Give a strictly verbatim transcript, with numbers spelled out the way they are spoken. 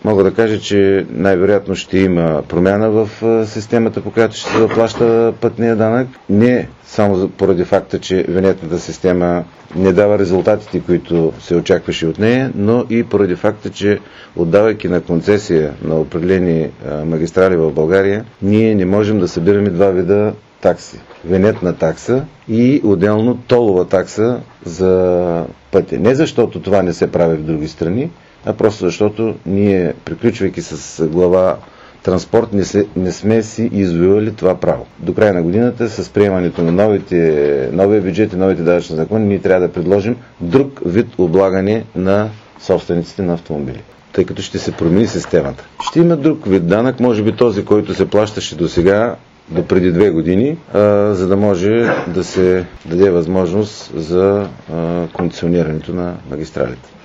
Мога да кажа, че най-вероятно ще има промяна в системата, по която ще се заплаща пътния данък. Не само поради факта, че винетната система не дава резултатите, които се очакваше от нея, но и поради факта, че отдавайки на концесия на определени магистрали в България, ние не можем да събираме два вида такси. Винетна такса и отделно толова такса за пътя. Не защото това не се прави в други страни, а просто защото ние, приключвайки с глава транспорт, не, се, не сме си извоювали това право. До края на годината, с приемането на новите, новия бюджет и новите данъчни закони, ние трябва да предложим друг вид облагане на собствениците на автомобили, тъй като ще се промени системата. Ще има друг вид данък, може би този, който се плащаше до сега, до преди две години, а, за да може да се даде възможност за а, концесионирането на магистралите.